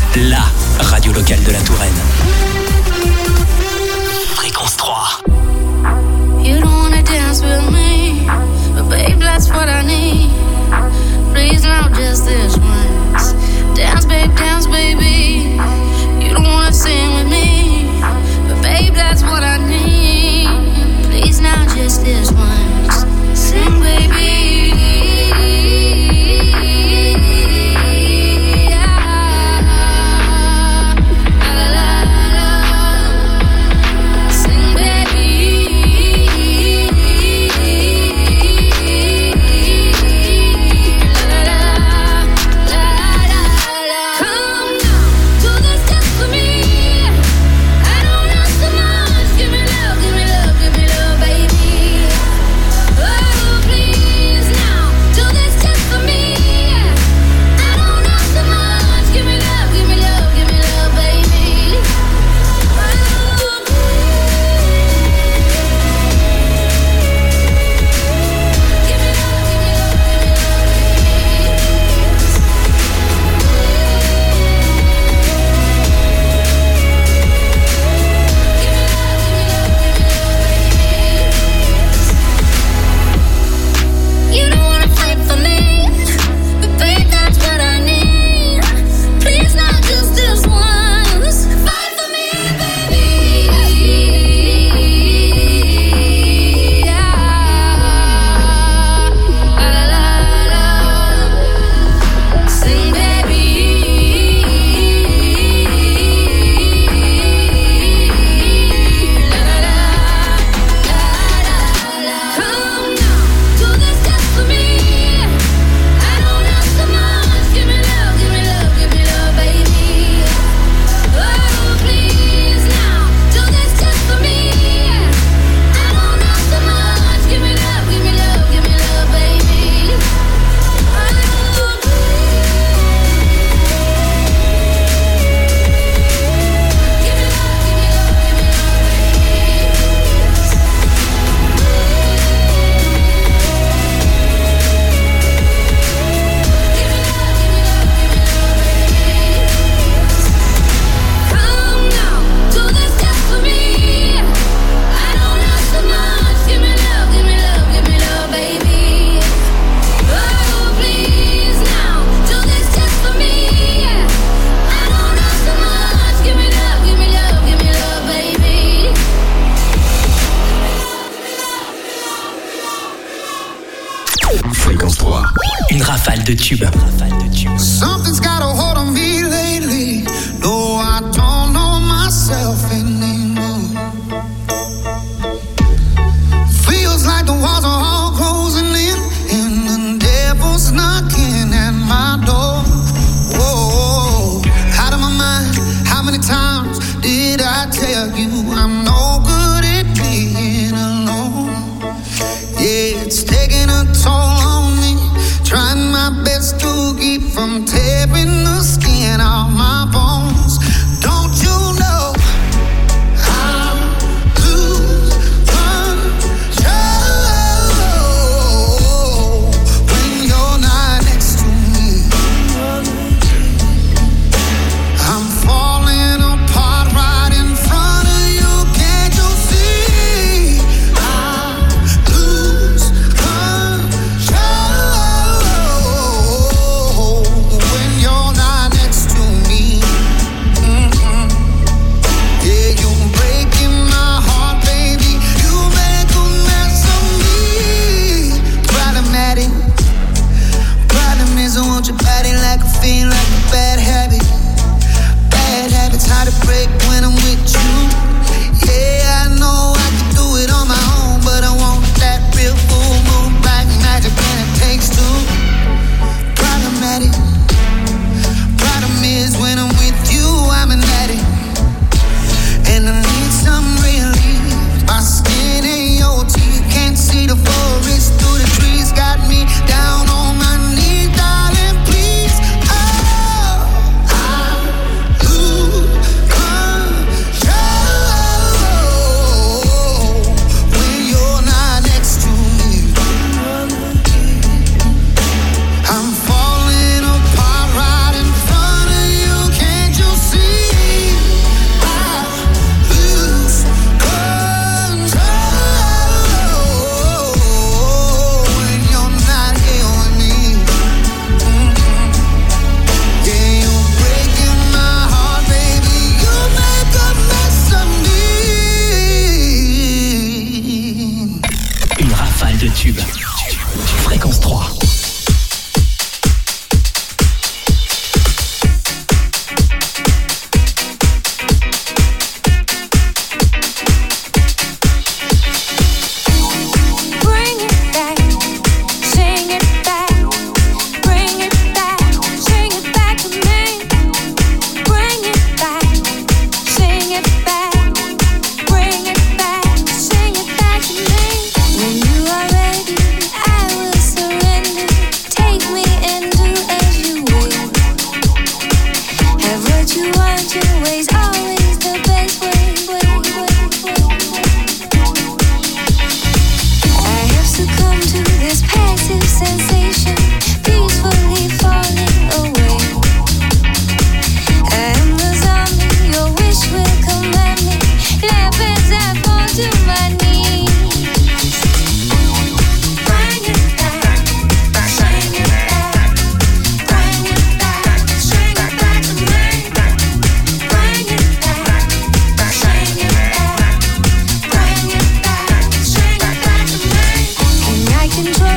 la radio locale de la Touraine. Fréquence 3. You don't wanna dance with me, but babe, that's what I need. Please, now just this once. Dance, baby. You don't wanna sing with me, but babe, that's what I need. Please, now just this once. Sing, baby. de tubes. Something's got a hold on me lately. No, I don't know myself anymore. Feels like the walls are all closing in, and the devil's knocking at my door. Whoa, out of my mind. How many times did I tell you I'm no good at being alone? Yeah, it's taking a toll on me. Trying my best to keep from tearing the skin off my bones. Don't you know I lose control when you're not next to me? I'm falling apart right in front of you. Can't you see? I lose control when you're not next to me. Yeah, you're breaking my heart, baby. You make a mess of me. Problematic. Problem is I want your body like a fiend, like a bad habit. Bad habits hard to break when I'm with you. Yeah, I know I can do it on my own, but I want that real full moon, black magic, and it takes two. Problematic. Problem is when I'm with you, I'm an addict, and I need some relief. My skin ain't your teeth, can't see the forest through the trees. Got me down on my knees, darling, please. Oh, I lose control when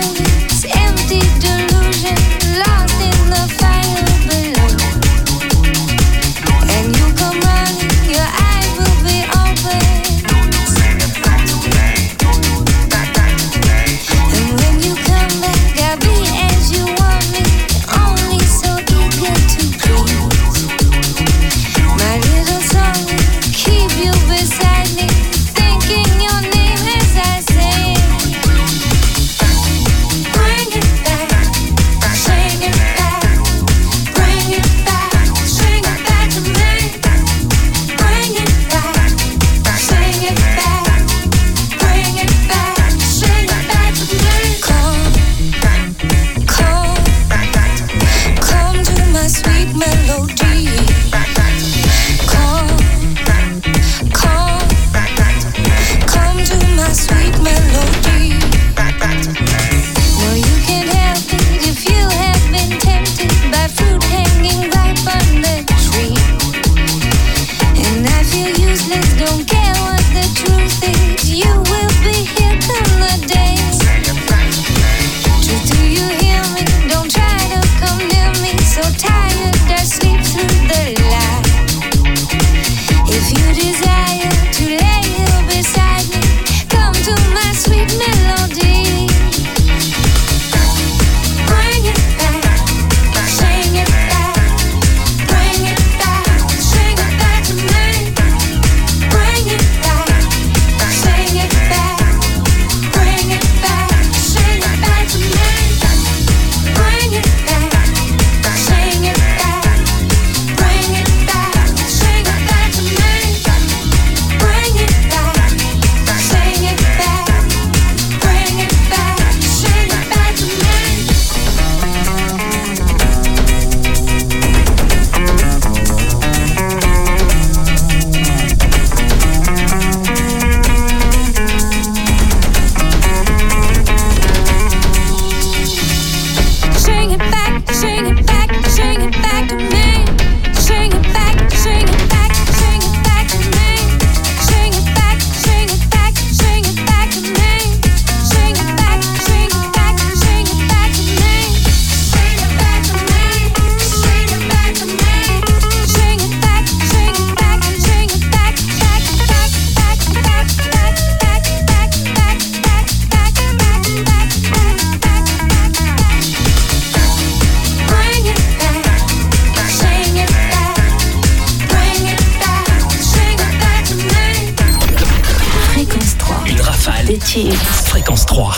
Fréquence 3.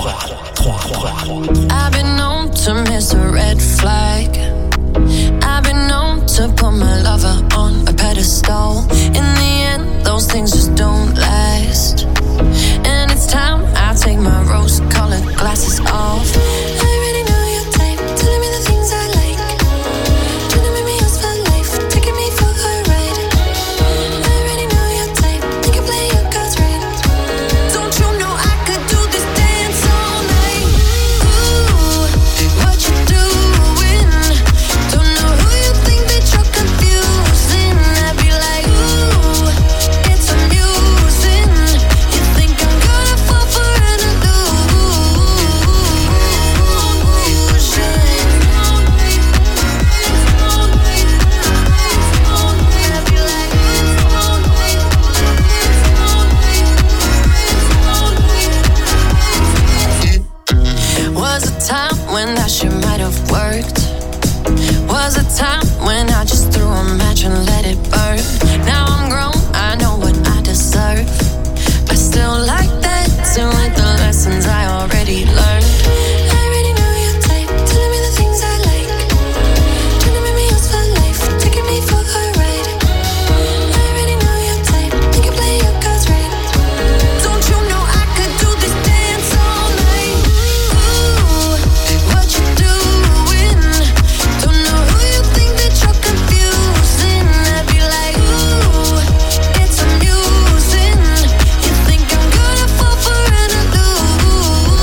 I've been known to miss a red flag. I've been known to put my lover on a pedestal. In the end, those things just don't last. And it's time I take my rose-colored glasses off. I already know your type, telling me the things I like. Trying to make me yours for life, taking me for a ride. I already know your type, you can play your cards right. Don't you know I could do this dance all night? Ooh, what you doing? Don't know who you think that you're confusing. I'd be like, ooh, it's amusing. You think I'm gonna fall for an illusion? Was a time when that shit might have worked. Was a time when I just threw a match and let it burn. Now I'm grown, I know what I deserve. I still like that, still like the lessons I already learned. I already know your type, telling me the things I like. Trying to make me yours for life, taking me for a ride. I already know your type, you can play your cards right. Don't you know I could do this dance all night? Ooh, what you doing? Don't know who you think that you're confusing. I'd be like, ooh, it's amusing. You think I'm gonna fall for an illusion?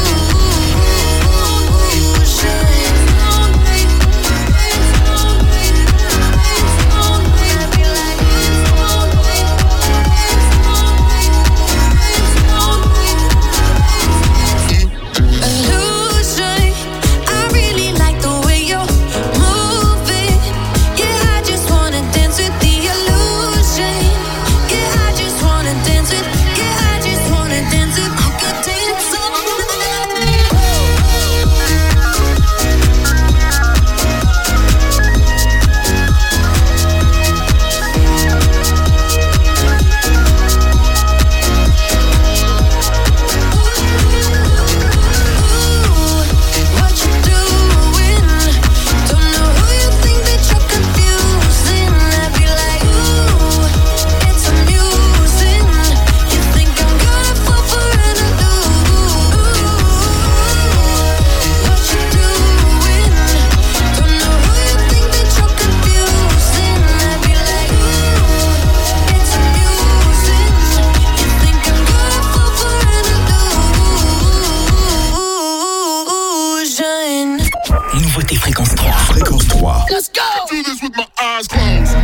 Nouveauté Fréquence 3. Fréquence 3. Let's go! Do this with my eyes closed.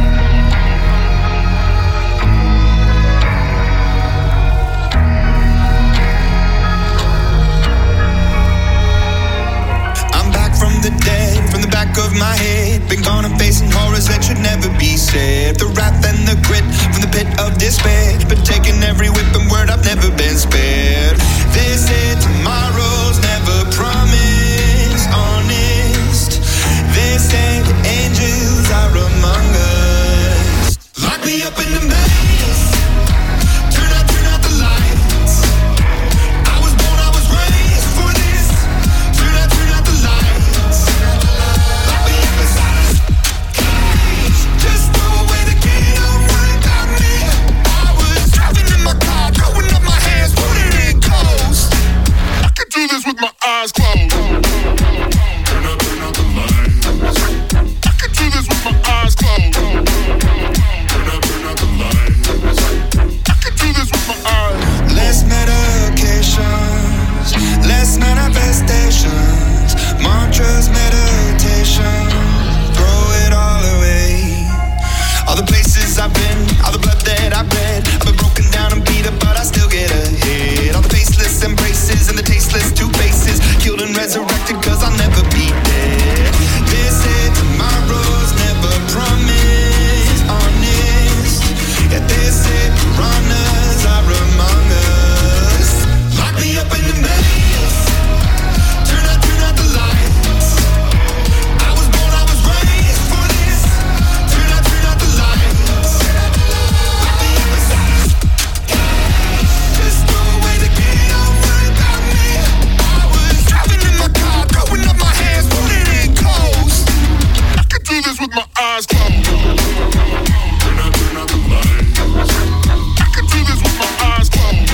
I'm back from the dead, from the back of my head. Been gone and facing horrors that should never be said. The wrath and the grit from the pit of despair. Been taking every whip and word, I've never been spared. They said tomorrow's never promised, honest. They said angels are among us. Lock me up in the maze. Turn out the lights. I was born, I was raised for this. Turn out the lights. Lock me up inside a cage. Just throw away the key, don't worry about me. I was driving in my car, throwing up my hands, putting it close. I can do this with my eyes closed. Turn out the lights. I can do this with my eyes closed. Turn out the lights. I can do this with my eyes. Less medications, less manifestations, mantras, meditation. Throw it all away. All the places I've been, all the blood that I've bled. I've been broken down and beat up, but I still get ahead. All the faceless embraces and the tasteless two faces, killed and resurrected, cause I'll never be dead. They said tomorrow's never promised, honest. Yeah, they said piranhas are among us. Lock me up in the maze. Turn out the lights. I was born, I was raised for this. Turn out the lights. Lock me up inside a cage. Just throw away the key, don't worry about me. I was driving in my car, throwing up my hands, putting it close. I can do this with my eyes closed. Turn out the lights. I can do this with my eyes closed.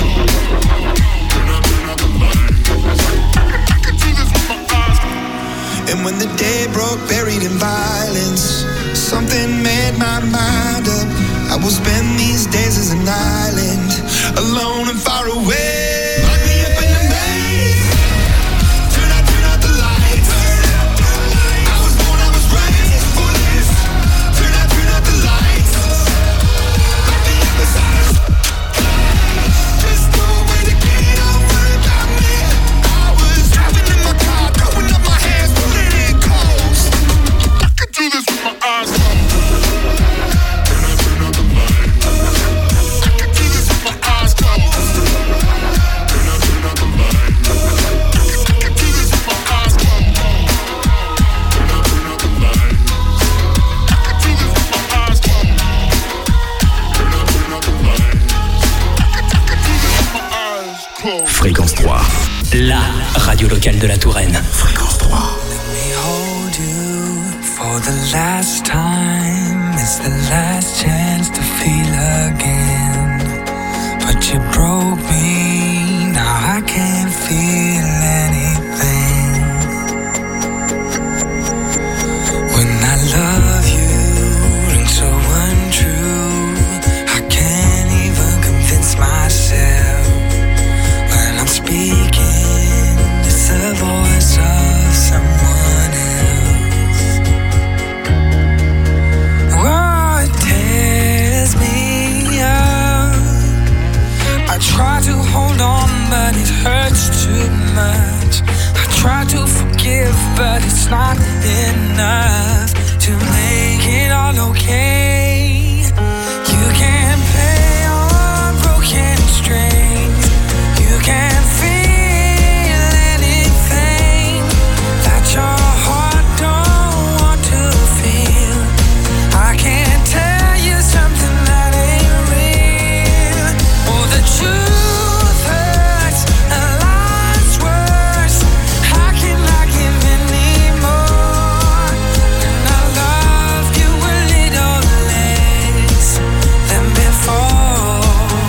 Turn out the lights. I can do this with my eyes closed. And when the day broke, buried in violence, something made my mind up. I will spend these days as an island, alone and far away. Lock me up in the maze. Turn out the lights. I was born, I was raised for this. Turn out the lights. Lock me up inside a cage. Just throw away the key, don't worry about me. I was driving in my car, throwing up my hands, putting it close. I can do this with my eyes closed. Turn out the lights. I can do this with my eyes closed. Turn out the lights. I can do this with my eyes closed. Turn out the lights. I can do this with my eyes closed. Turn out the lights. I can do this with my eyes closed. Fréquence 3. La radio locale de la Touraine. Fréquence 3. Let me hold you for the last time. It's the last chance to feel again. But you broke me, now I can't feel anything. When I love you and so untrue, I can't even convince myself. When I'm speaking, it's the voice of someone else. Oh, it tears me up. I try to hold on, but it hurts too much. I try to forgive, but it's not enough to make it all okay. You can't play on broken strings. You can't feel anything that your heart don't want to feel. I can't tell you something that ain't real. Oh, the truth hurts and life's worse. How can I give anymore when I love you a little less than before?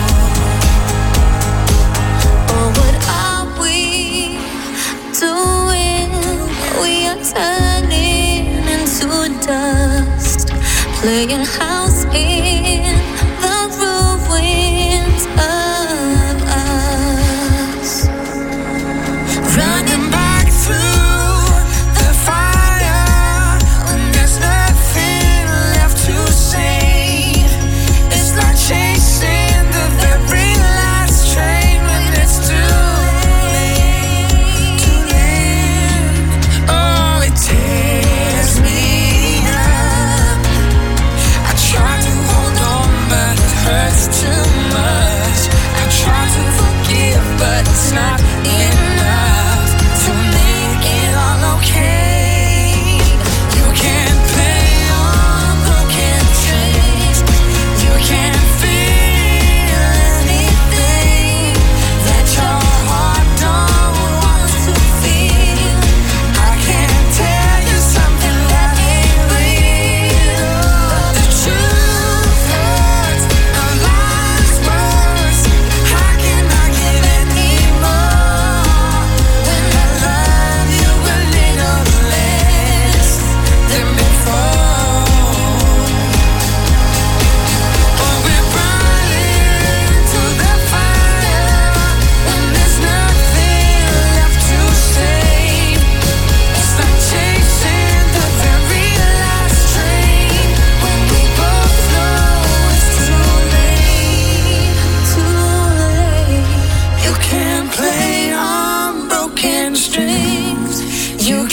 Oh, what are we doing? We are turning into dust, playing house in the ruins of us. Running back through the fire.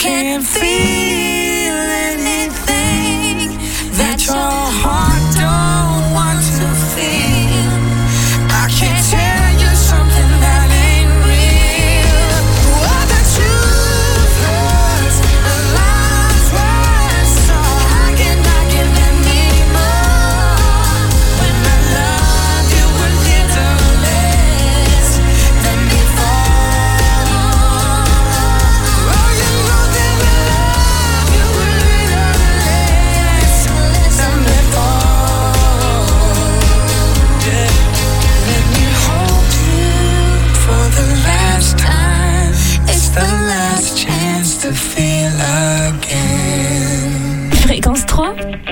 can't feel anything that your heart don't want to feel. I can't tell you something that ain't real. What the truth hurts, the lies were so I cannot give anymore. When I love you a little less than before. Oh, you know that I love you a little less than before. Yeah. Let me hold you for the last time. It's the last chance to feel again. Fréquence 3.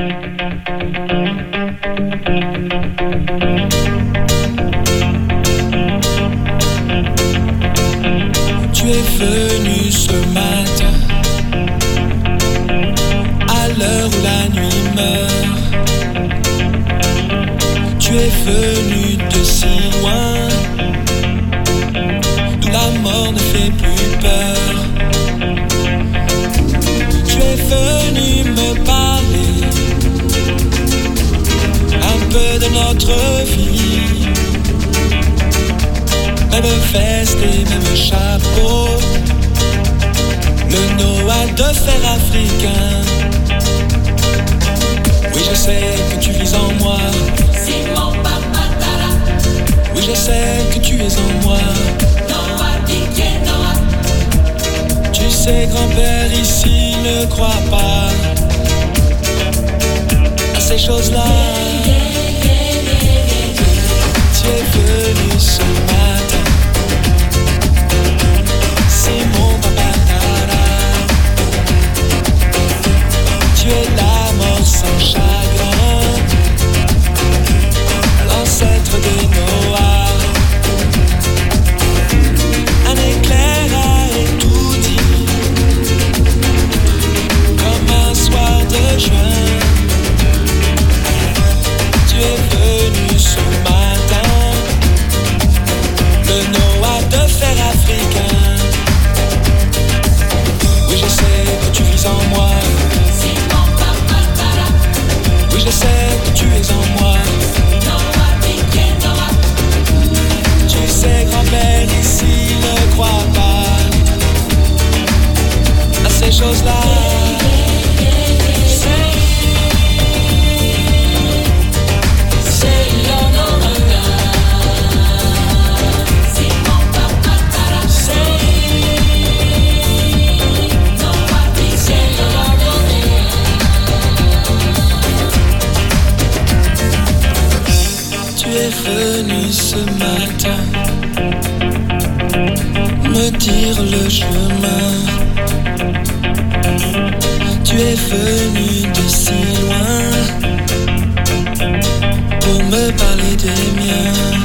Tu es venu ce matin, à l'heure où la nuit meurt. Tu es venu de si loin, d'où la mort ne fait plus peur. Tu es venu me parler un peu de notre vie. Même veste et même chapeau, le Noah de fer africain. Oui, je sais que tu vis en moi. Oui, je sais que tu es en moi. Tu sais, grand-père ici ne croit pas à ces choses-là. Tu es venu ce matin, c'est mon papa. Tu es la mort sans chagrin, l'ancêtre des Noahs. Un éclair a tout dit, comme un soir de juin. Tu es venu ce matin, le Noah de fer africain. Oui, je sais que tu vis en moi. Oui, je sais que tu es en moi. Tu sais, grand-père ici ne croit pas à ces choses-là. Tu es venu ce matin me dire le chemin. Tu es venu de si loin pour me parler des miens,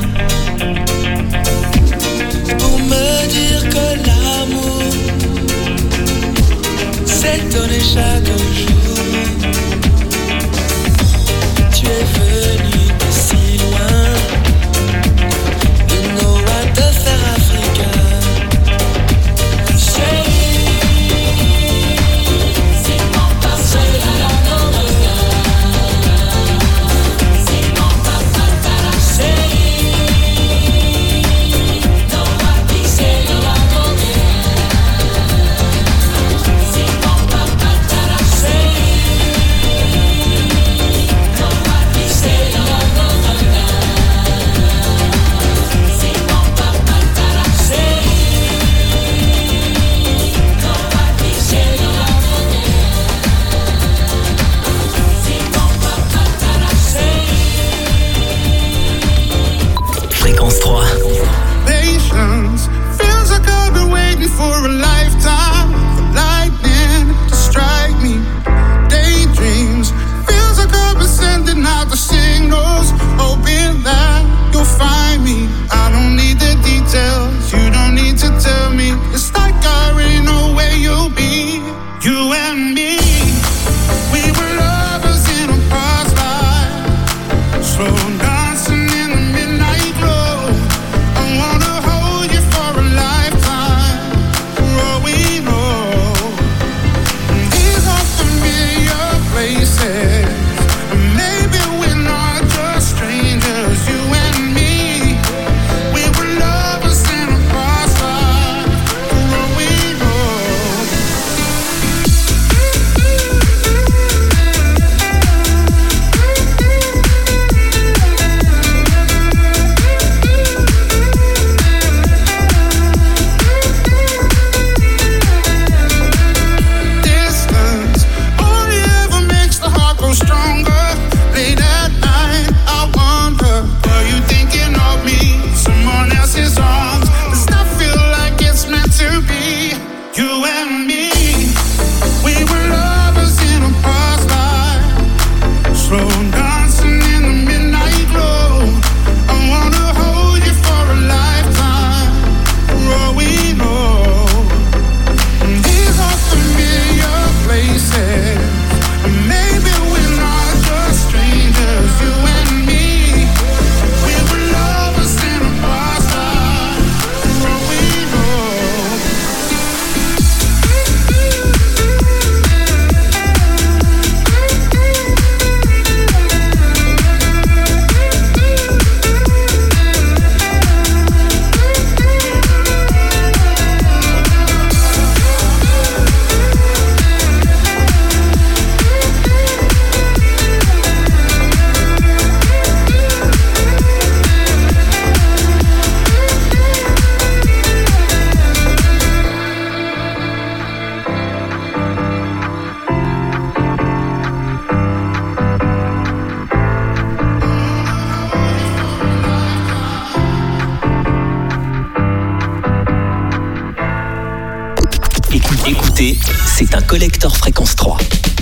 pour me dire que l'amour s'est donné chaque jour. Tu es venu de si loin, le Noah de fer africain. c'est un collector fréquence 3.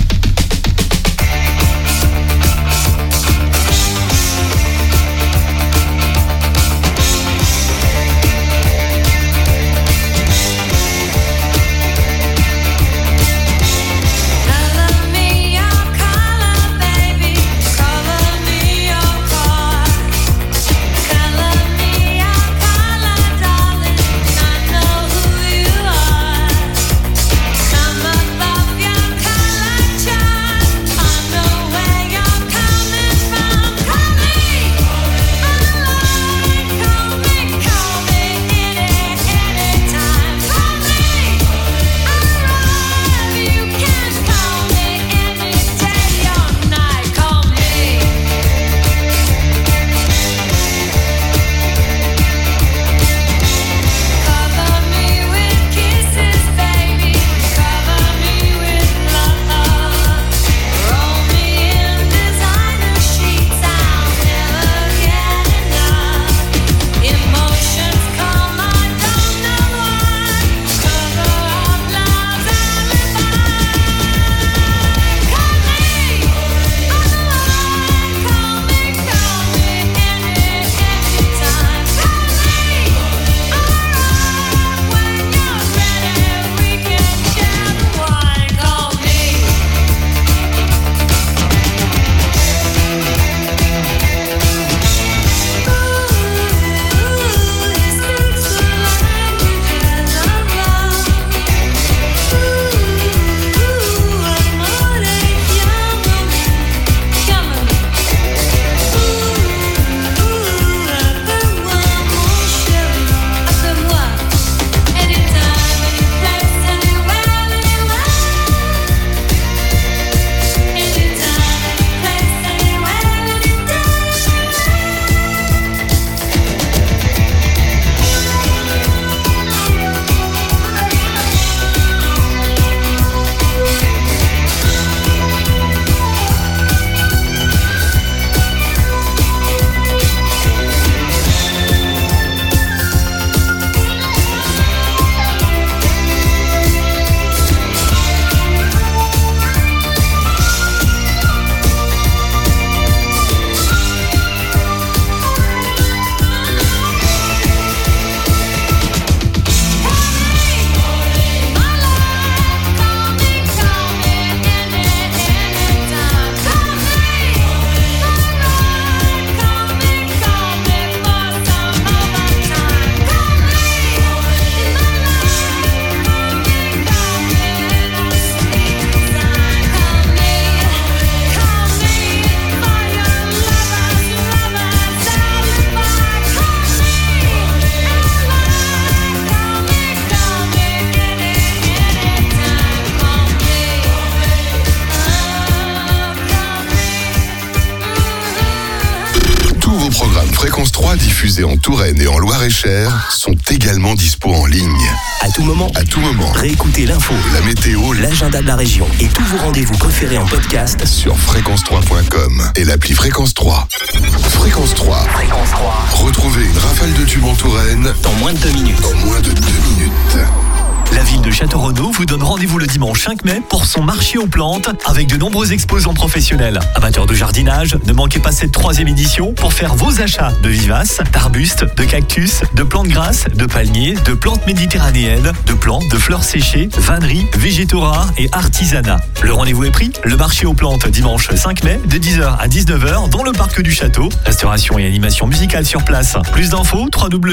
Fréquence 3 diffusés en Touraine et en Loir-et-Cher sont également dispo en ligne. À tout moment. À tout moment. Réécoutez l'info, la météo, l'agenda de la région et tous vos rendez-vous préférés en podcast sur fréquence3.com et l'appli Fréquence 3. Fréquence 3. Fréquence 3. Retrouvez une rafale de tubes en Touraine dans moins de 2 minutes. En moins de 2 minutes. La ville de Château-Renaud vous donne rendez-vous le dimanche 5 mai pour son marché aux plantes avec de nombreux exposants professionnels. Amateurs de jardinage, ne manquez pas cette 3e édition pour faire vos achats de vivaces, d'arbustes, de cactus, de plantes grasses, de palmiers, de plantes méditerranéennes, de plantes, de fleurs séchées, vanneries, végétaux rares et artisanat. Le rendez-vous est pris, le marché aux plantes dimanche 5 mai de 10h à 19h dans le parc du château. Restauration et animation musicale sur place. Plus d'infos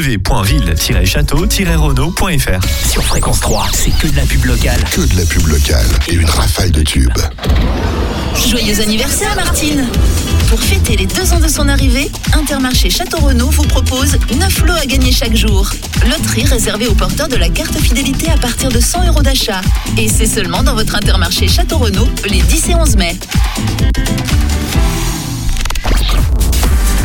www.ville-château-renaud.fr. Sur Fréquence 3, c'est que de la pub locale. Que de la pub locale et une rafale de tubes. Joyeux anniversaire Martine! Pour fêter les 2 ans de son arrivée, Intermarché Château-Renaud vous propose 9 lots à gagner chaque jour. Loterie réservée aux porteurs de la carte fidélité à partir de 100 € d'achat. Et c'est seulement dans votre Intermarché Château-Renaud les 10 et 11 mai.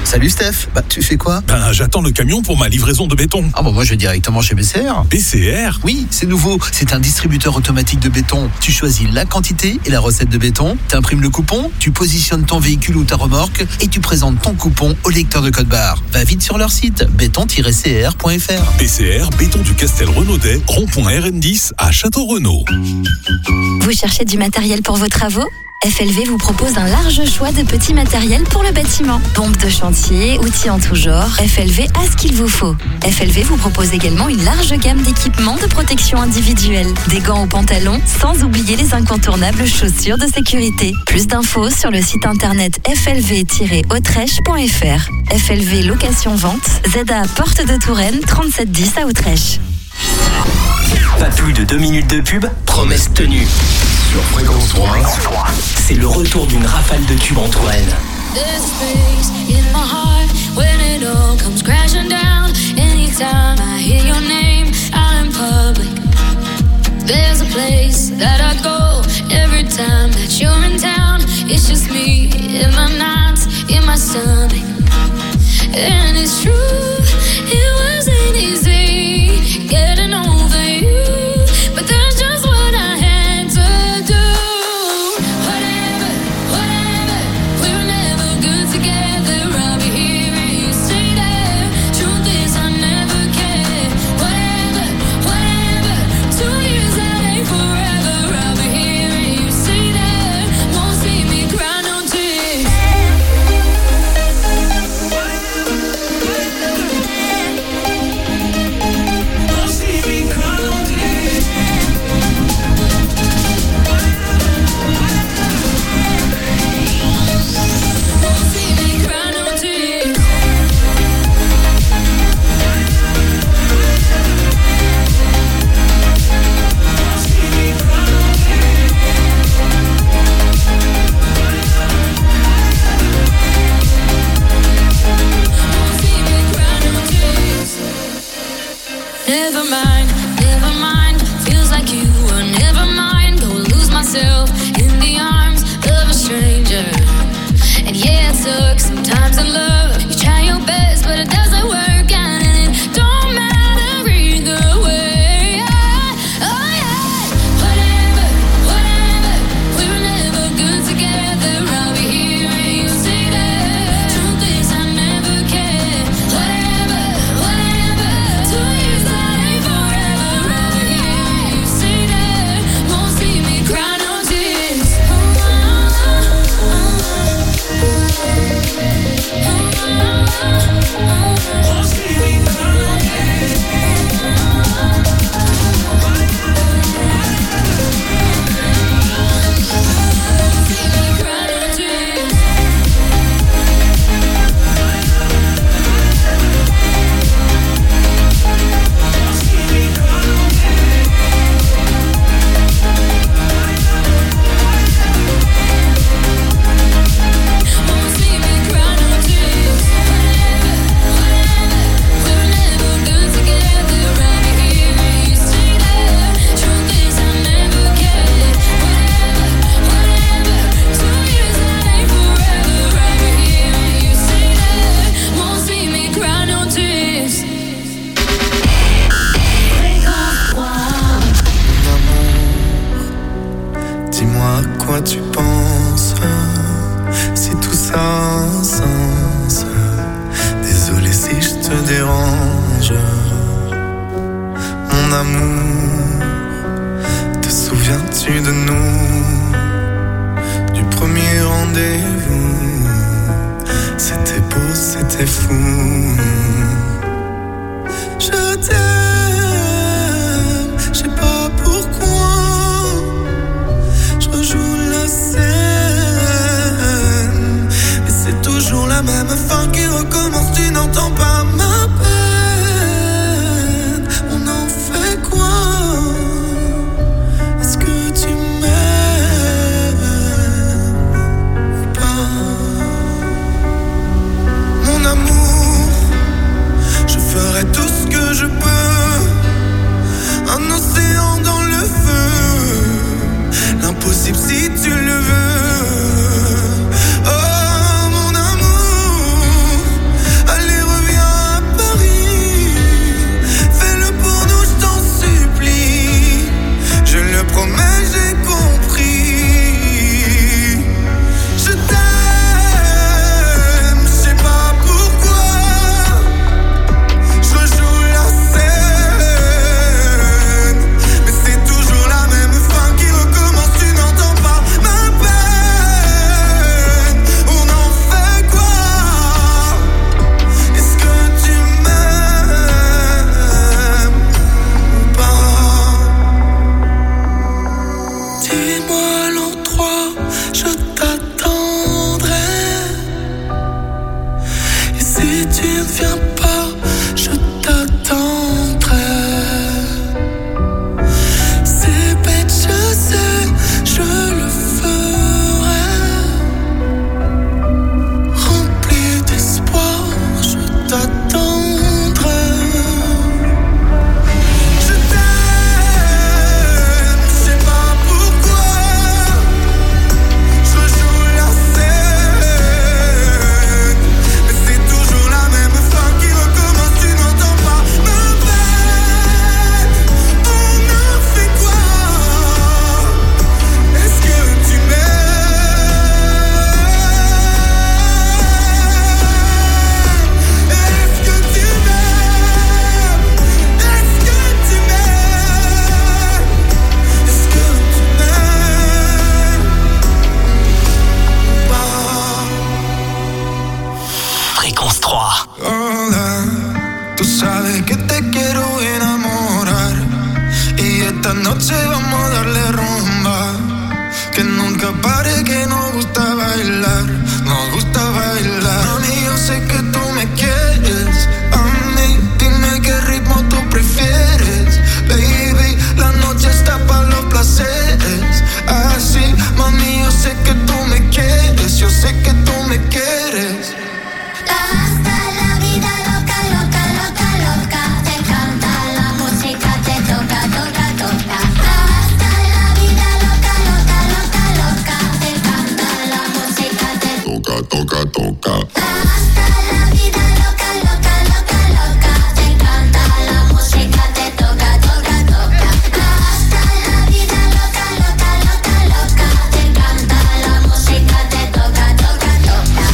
Salut Steph, tu fais quoi? J'attends le camion pour ma livraison de béton. Moi je vais directement chez BCR. BCR? Oui, c'est nouveau, c'est un distributeur automatique de béton. Tu choisis la quantité et la recette de béton, t'imprimes le coupon, tu positionnes ton véhicule ou ta remorque et tu présentes ton coupon au lecteur de code barre. Va vite sur leur site, béton-cr.fr. BCR, béton du Castel Renaudet, rond-point RN10 à Château-Renaud. Vous cherchez du matériel pour vos travaux? FLV vous propose un large choix de petits matériels pour le bâtiment. Pompes de chantier, outils en tout genre, FLV a ce qu'il vous faut. FLV vous propose également une large gamme d'équipements de protection individuelle, des gants aux pantalons, sans oublier les incontournables chaussures de sécurité. Plus d'infos sur le site internet flv-autrèche.fr. FLV Location-Vente, ZA Porte de Touraine, 3710 à Autrèche. Pas plus de 2 minutes de pub, promesse tenue. Sur Fréquence 3, c'est le retour d'une rafale de tubes en Touraine. There's space in my heart when it all comes crashing down. Anytime I hear your name out in public, there's a place that I go every time that you're in town. It's just me in my nights, in my stomach. And it's true, it wasn't easy getting over you, but that's just what I had to do. Whatever, we were never good together. I'll be here and you stay there. Truth is I never cared. Whatever, 2 years that ain't forever. I'll be here and you stay there. Won't see me cry no tears. Never mind, feels like you were never mine. Go lose myself in the arms of a stranger. And yeah, it took some time to love. You try your best, but it doesn't work out, and it don't matter either way. Oh yeah, whatever, we were never good together. I'll be here and you stay there. Truth is I never cared. Whatever, 2 years that ain't forever. I'll be here and you stay there. Won't see me cry no tears. Dis-moi à quoi tu penses, si tout ça a un sens. Désolé si je te dérange. Mon amour, te souviens-tu de nous, du premier rendez-vous? C'était beau, c'était fou. Je t'aime, je sais pas pourquoi. Je rejoue la scène, mais c'est toujours la même fin qui recommence. Tu n'entends pas ma peine. On en fait quoi? Est-ce que tu m'aimes ou pas? Mon amour, je ferai tout ce que je peux dis-moi l'endroit, je t'attendrai. Et si tu ne viens pas, je t'attendrai. C'est bête, je sais, je le ferai. Rempli d'espoir, je t'attendrai. Je t'aime, je sais pas pourquoi. Je joue la scène, mais c'est toujours la même fin qui recommence. Tu n'entends pas ma peine. On a fait quoi? Est-ce que tu m'aimes? Est-ce que tu m'aimes? Est-ce que tu m'aimes? Est-ce que tu m'aimes? Fréquence 3. Hola, tú sabes que te quiero enamorar y esta noche vamos a darle rumba. Que nunca pare, que nos gusta bailar, nos gusta bailar. Mami, yo sé que tú me quieres, a mí dime qué ritmo tú prefieres. Baby, la noche está para los placeres. Así, mami, yo sé que tú me quieres, yo sé que tú me quieres. Hasta la vida loca, loca, loca, loca. Te encanta la música, te toca, toca, toca. Hasta la vida loca, loca, loca, loca. Te encanta la música, te Toca, toca, toca. hasta la vida loca, loca, loca, loca. Te encanta la música, te toca, toca, toca. Hasta la vida loca, loca, loca, loca. Te encanta la música, te toca, toca, toca.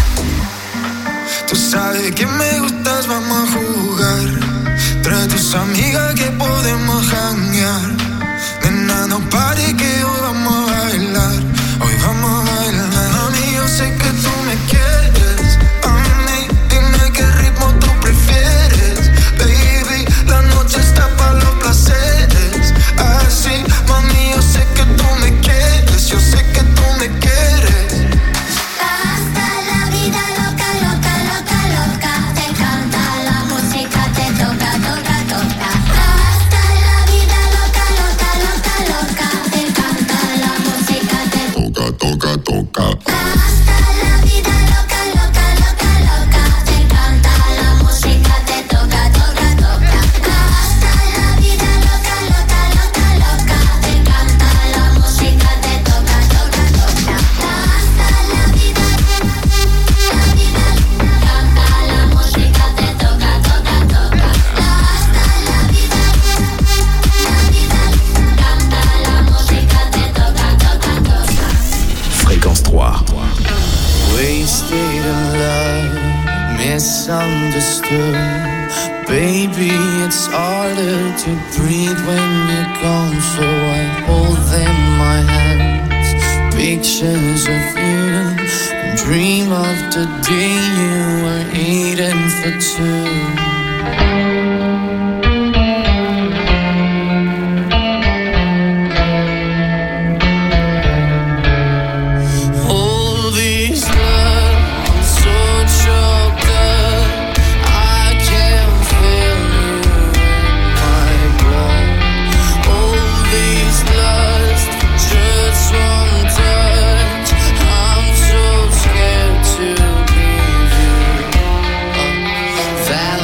Tú sabes que me gustas, vamos a jugar. Trae tus amigas que podemos janguear. Nena, no pare que hoy vamos a bailar. Hoy vamos a bailar. Mami, yo sé que tú me quieres. A mí, dime qué ritmo tú prefieres. Baby, la noche está para los placeres. Así, mami, yo sé que tú me quieres. Yo sé que tú me quieres. Hasta la vida loca, loca, loca, loca. Te encanta la música, te toca, toca, toca. Hasta la vida loca, loca, loca, loca. Te encanta la música, te Toca, toca, toca. hasta la vida loca, loca, loca, loca. Te encanta la música, te toca, toca, toca. Hasta la vida loca, loca, loca, loca. Te encanta la música, te toca, toca, toca. Hasta la vida, canta la música, te toca, toca, toca. Hasta la vida, canta la música, te toca, toca, toca. Fréquence 3. Wasted in love, misunderstood. Baby, it's harder to breathe when you're gone. So I hold in my hands pictures of you and dream of the day you were eating for two. All these love, I'm so choked up. I can feel you in my blood. All these lust, just one touch. I'm so scared to leave you.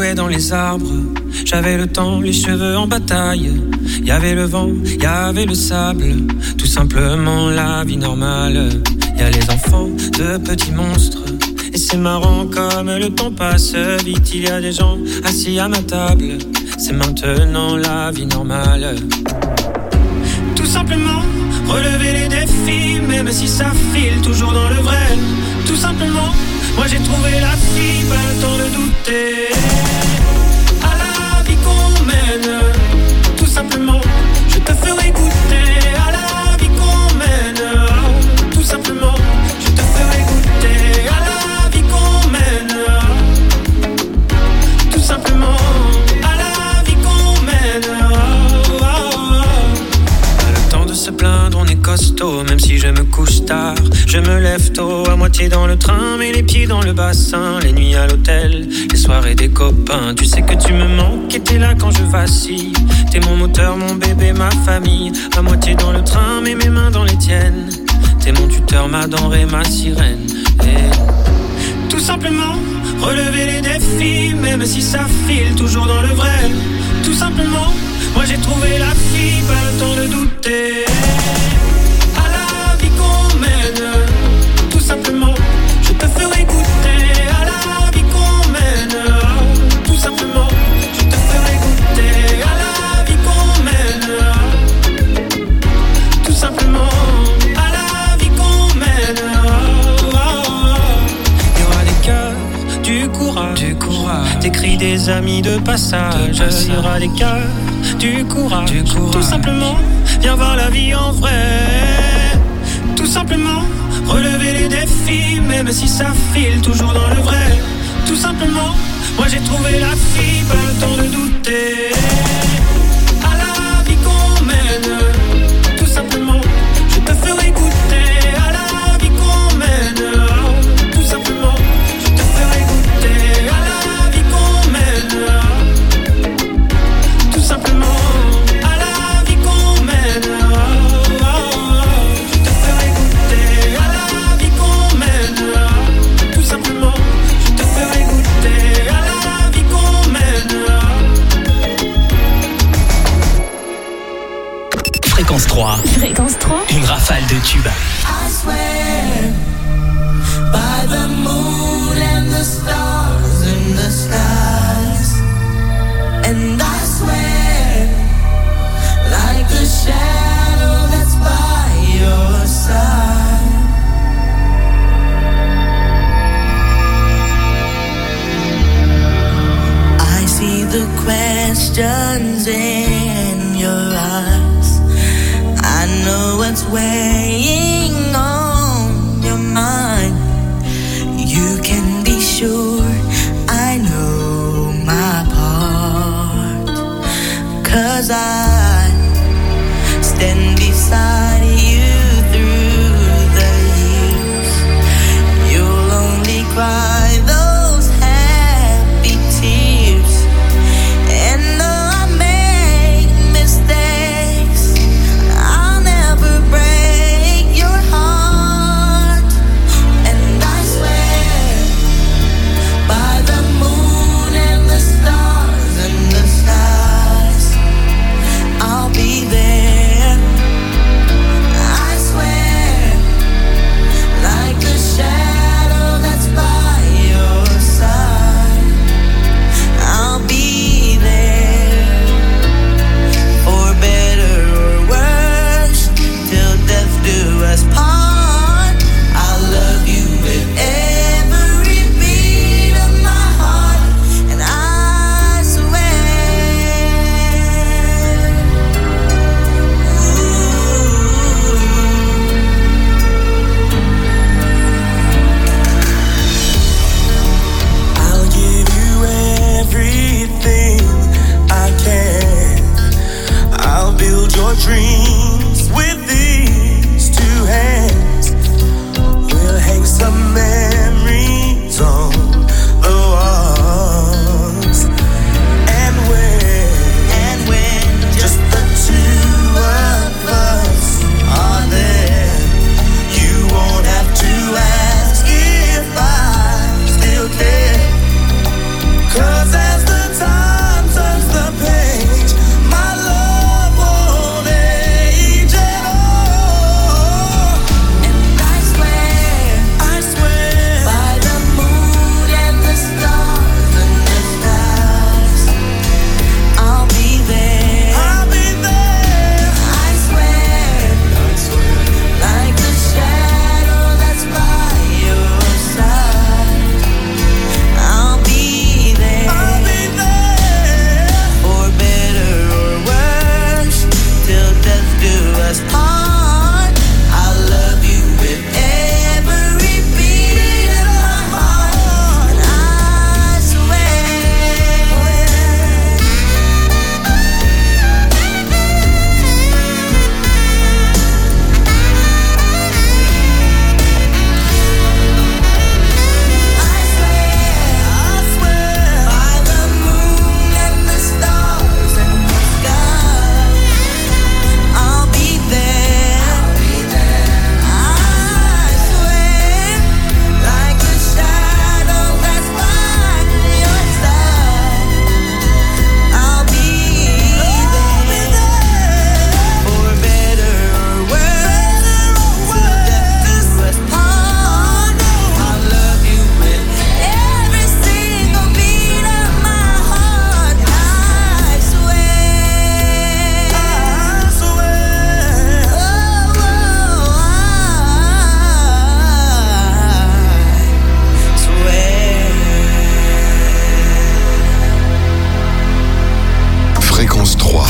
jouais dans les arbres. J'avais le temps, les cheveux en bataille. Y avait le vent, y avait le sable. Tout simplement la vie normale. Y a les enfants de petits monstres. Et c'est marrant comme le temps passe vite. Il y a des gens assis à ma table. C'est maintenant la vie normale. Tout simplement relever les défis, même si ça file toujours dans le vrai. Tout simplement, moi j'ai trouvé la fille, pas le temps de douter. À la vie qu'on mène, tout simplement, je te ferai goûter. À la vie qu'on mène, tout simplement, je te ferai goûter. À la vie qu'on mène, tout simplement. À la vie qu'on mène, pas le temps de se plaindre, on est costaud. Même si je me couche tard, je me lève tôt, à moitié dans le train, mais les pieds dans le bassin. Les nuits à l'hôtel, les soirées des copains. Tu sais que tu me manques et t'es là quand je vacille. T'es mon moteur, mon bébé, ma famille. À moitié dans le train, mais mes mains dans les tiennes. T'es mon tuteur, ma denrée, ma sirène. Et tout simplement, relever les défis, même si ça file toujours dans le vrai. Tout simplement, moi j'ai trouvé la fille, pas le temps de douter. À la vie qu'on mène, tout simplement, je te ferai goûter. À la vie qu'on mène, tout simplement, je te ferai goûter. À la vie qu'on mène, tout simplement. À la vie qu'on mène, il y aura des cœurs, du courage, des cris des amis de passage. Il y aura des cœurs, du courage, tout simplement, viens voir la vie en vrai. Tout simplement, relever les défis, même si ça file toujours dans le vrai. Tout simplement, moi j'ai trouvé la fille, pas le temps de douter. À la vie qu'on mène, tout simplement, je te ferai goûter. À la vie qu'on mène, tout simplement, je te ferai goûter. À la vie qu'on mène, tout simplement. À la vie qu'on mène, je te ferai goûter. À la vie qu'on mène, tout simplement, je te ferai goûter. À la vie qu'on mène. Fréquence 3. Fréquence 3. Une rafale de tubes. I swear by the moon and the stars in the skies, and I swear like the shadow that's by your side. I see the questions in your eyes. I know what's weighing on your mind. You can be sure I know my part, 'cause I stand beside you through the years. You'll only cry those happy tears. And though I make mistakes, I'll never break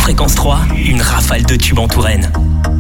Fréquence 3, une rafale de tubes en Touraine.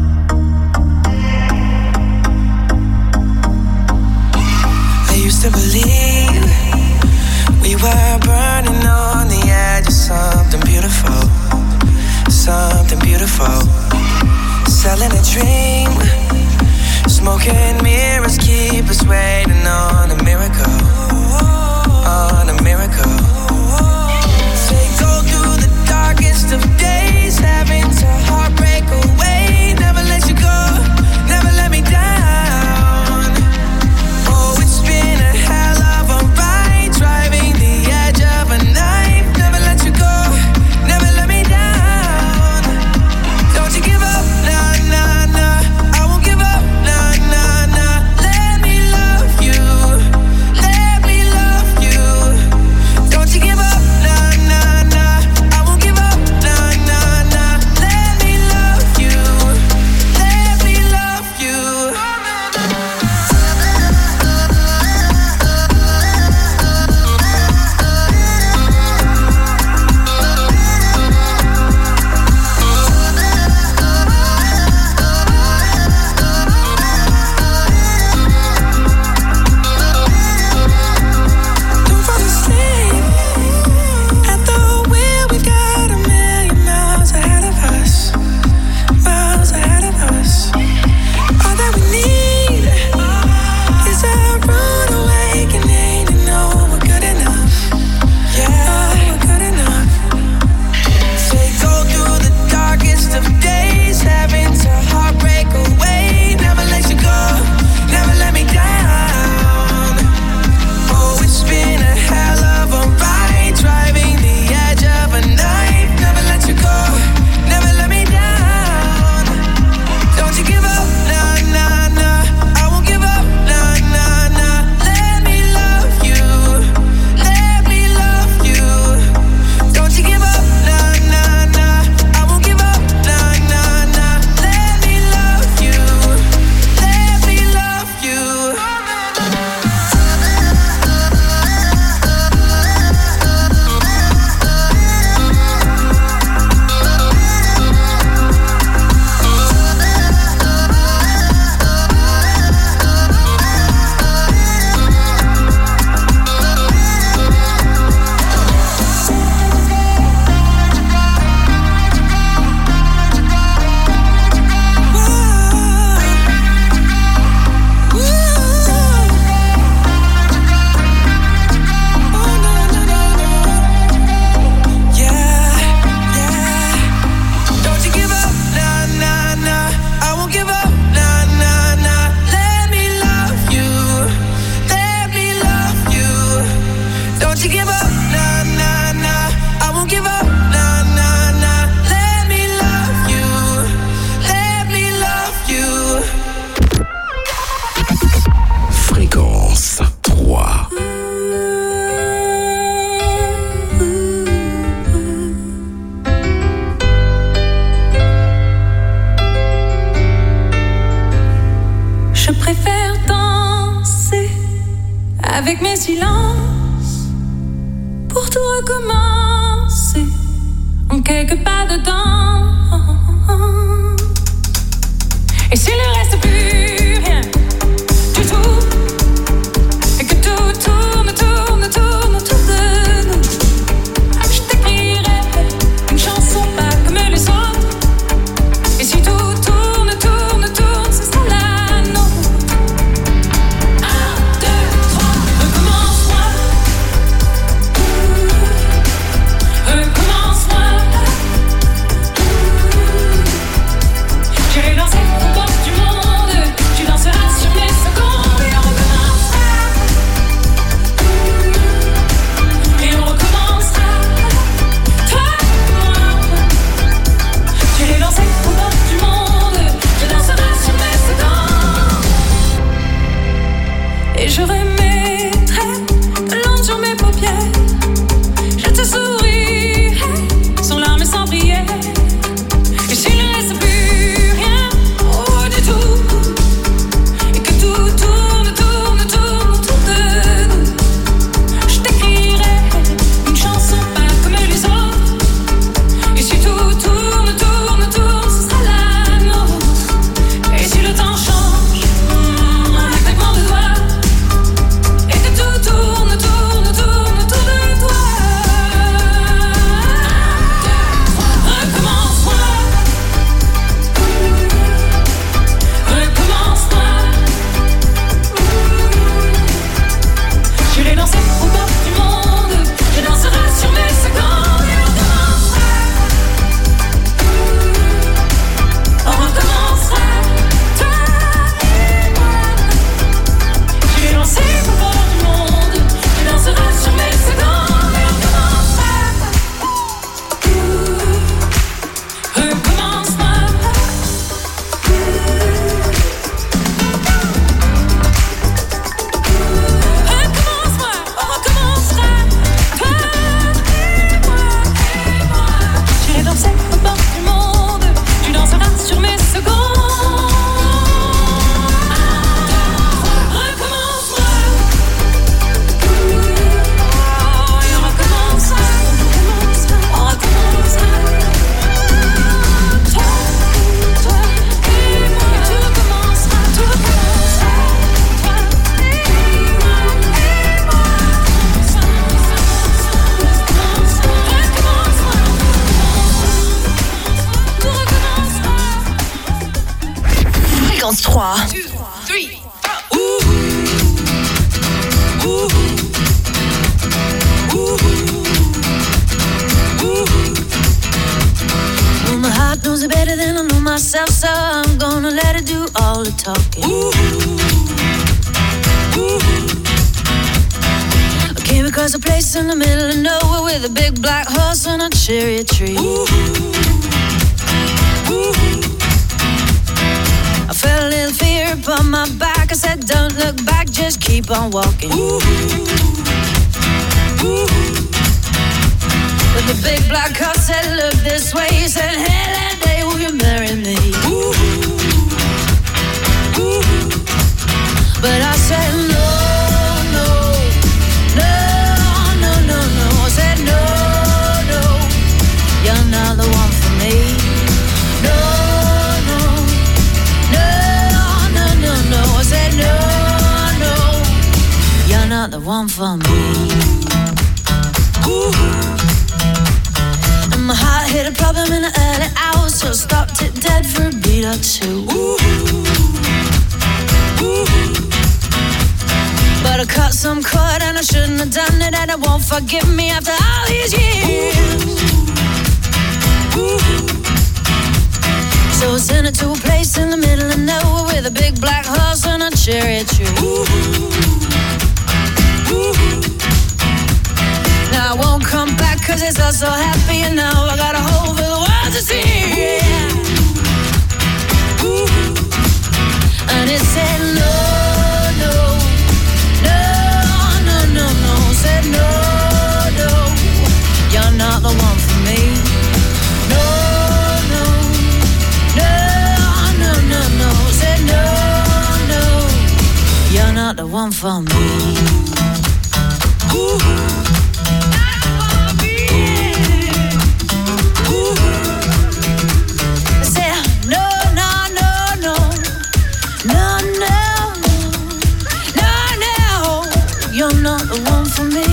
I used to believe we were burning on the edge of something beautiful, something beautiful. Selling a dream, smoking mirrors keep us waiting on a miracle, on a miracle. They go through the darkest of days, having to heartbreak away. Never let you go, never let me down. Oh, it's been a hell of a ride, driving the edge of a knife. Never let you go, never let me down. Don't you give up, nah, nah, nah. I won't give up, nah, nah, nah. Let me love you, let me love you. Don't you give up, nah, nah, nah. I won't give up, nah, nah, nah. Let me love you, let me love you. Don't fall asleep at the wheel. We've got a million miles ahead of us, miles ahead of us. All that we need is a rude awakening to know we're good enough. Yeah, we're good enough. They go through the darkest of days, having to heartbreak away. Never let you go, never let me down. Oh, it's been a hell of a ride, driving the edge of a knife. Never let you go, never let me down. Don't you give up, nah, nah, nah. I won't give up, nah, nah, nah. Let me love you, let me love you. Don't you give up, nah, nah, nah. I won't give up, nah, nah, nah. Let me love you, let me love you. Don't you give up, nah, nah, nah. I won't give up, nah, nah, nah. Let me love you, let me love you. Don't you give up, nah, nah, nah. I won't give up, nah, nah, nah. Let me love you, let me love you. Fréquence 3. Je préfère danser avec mes silences pour tout recommencer en quelques pas dedans. Et s'il ne reste plus rien du tout, et que tout tourne, tourne, tourne autour de nous, je t'écrirai une chanson pas comme les autres. Et si tout tourne, tourne, tourne, ce sera la nôtre. 1, 2, 3, recommence-moi. Recommence-moi. J'irai danser aux portes du monde. talking. I came across a place in the middle of nowhere with a big black horse and a cherry tree. I felt a little fear upon my back. I said, don't look back, just keep on walking. But the big black horse said, look this way. He said, hey, that day will you marry me? But I said, no, no, no, no, no, no. I said, no, no, you're not the one for me. No, no, no, no, no, no. I said, no, no, you're not the one for me. And my heart hit a problem in the early hours, so I stopped it dead for a beat or two. But I cut some cord and I shouldn't have done it, and it won't forgive me after all these years. So I sent it to a place in the middle of nowhere with a big black horse and a cherry tree. Now I won't come back cause it's all so happy, and now I got a hole for the world to see. And it said no, no, no, no, no, no. Said no, no, you're not the one for me. No, no, no, no, no, no. Said no, no, you're not the one for me. You're not the one for me.